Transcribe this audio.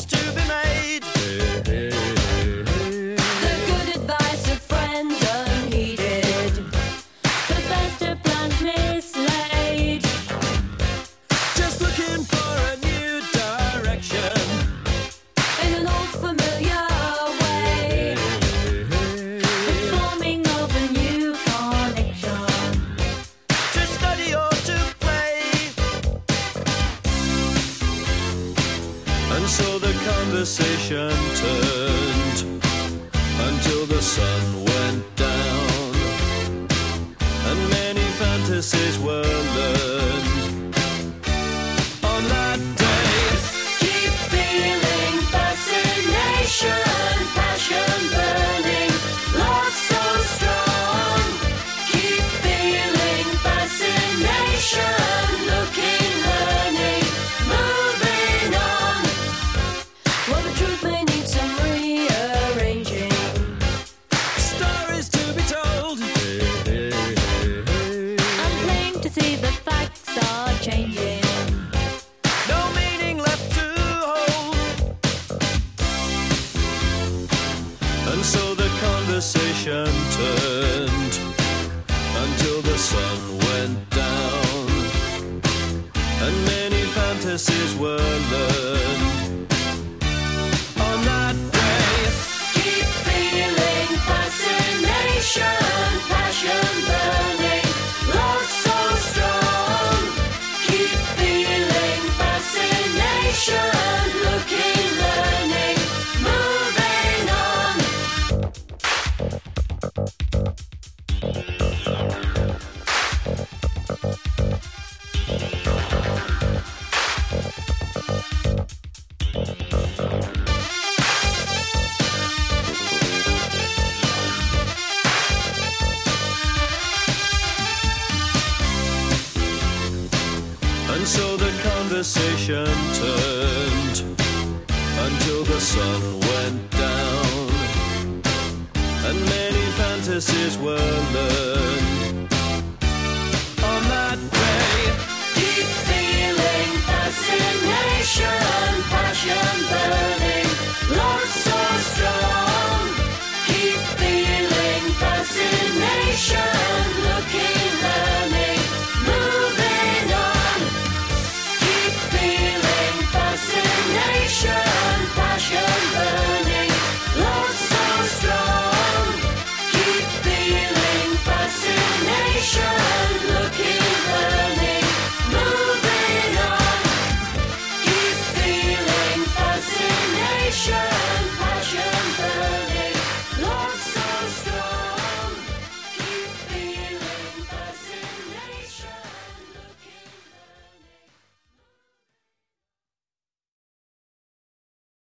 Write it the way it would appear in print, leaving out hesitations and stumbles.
plans to be made. The good advice of friends unheeded, the best of plans mislaid. Just looking for a new direction In an old familiar way, the forming of a new connection. to study or to play. And so the conversation turned until the sun went down, and many fantasies were learned on that day. Keep feeling fascination, passion burning, love so strong. Keep feeling fascination, looking, learning, moving on. Well, the truth may need some rearranging. Stories to be told. I'm plain to see the facts are changing. No meaning left to hold. And so the conversation turned until the sun went down, and many fantasies were learned on that day. Keep feeling fascination, passion burning, love so strong. Keep feeling fascination, looking, learning, moving on. And so the conversation turned until the sun went down, and many fantasies were learned